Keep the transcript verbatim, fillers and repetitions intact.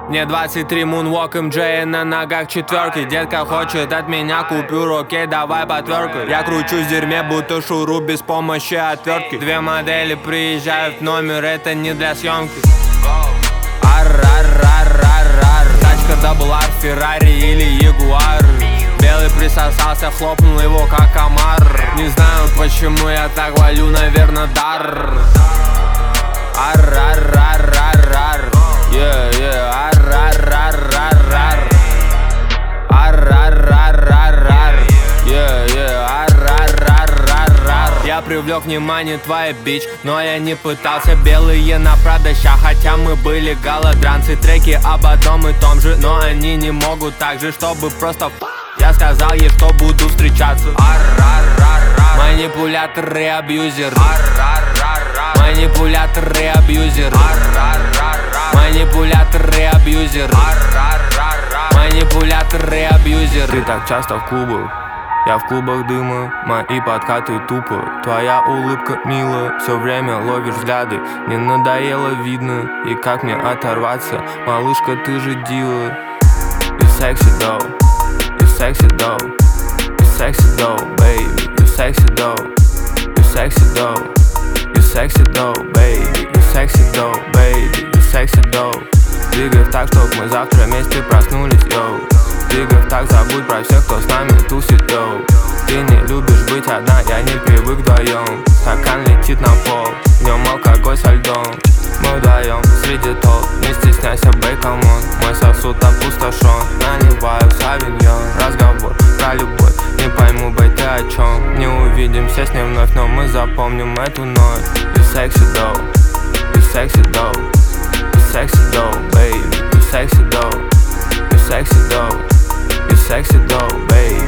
Мне двадцать три, мунвок, эм джей на ногах четверки. Детка хочет от меня купюру, окей, давай потверкай. Я кручусь в дерьме, будто шуру без помощи отвертки. Две модели приезжают в номер, это не для съемки. Ар-ар-ар-ар-ар. Тачка дабл ар, Феррари или Ягуар. Белый присосался, хлопнул его как комар. Не знаю, почему я так валю, наверное, дар. Ар-ар-ар-ар-ар. Yeah, yeah, ар-ар-ар-ар-ар. Ар-ар-ар-ар-ар. Yeah, yeah, ар-ар-ар-ар-ар. Я привлек внимание твоей бич, но я не пытался. Белые на продаща, хотя мы были голодранцы. Треки об одном и том же, но они не могут так же, чтобы просто я сказал ей, что буду встречаться. Ар-ар-ар-ар. Манипулятор и абьюзер. Ар-ар-ар-ар. Манипулятор и абьюзер. Ар-ар-ар-ар. Манипулятор и абьюзер. Ар-ар-ар-ар. Манипулятор и абьюзер. Ты так часто в клубах, я в клубах дыма, мои подкаты тупо. Твоя улыбка милая, все время ловишь взгляды. Не надоело видно, и как мне оторваться? Малышка, ты же дила. You sexy though, you sexy though, you sexy though, baby. You sexy though, you sexy though, you sexy though, baby. You sexy though, baby. You sexy though. Двигай так, чтоб мы завтра вместе проснулись, йоу. Двигай так, забудь про всех, кто с нами тусит, йоу. Ты не любишь быть одна, я не привык вдвоем. Стакан летит на пол, в нем алкоголь со льдом. Мы вдвоем среди толп, не стесняйся, бей, камон. Мой сосуд опустошен, наливаю савиньон. Разговор про любовь, не пойму, бей, ты о чем. Не увидимся с ней вновь, но мы запомним эту ночь. You sexy though, you sexy though, you sexy though, baby. You sexy though, you sexy though, you sexy though, baby.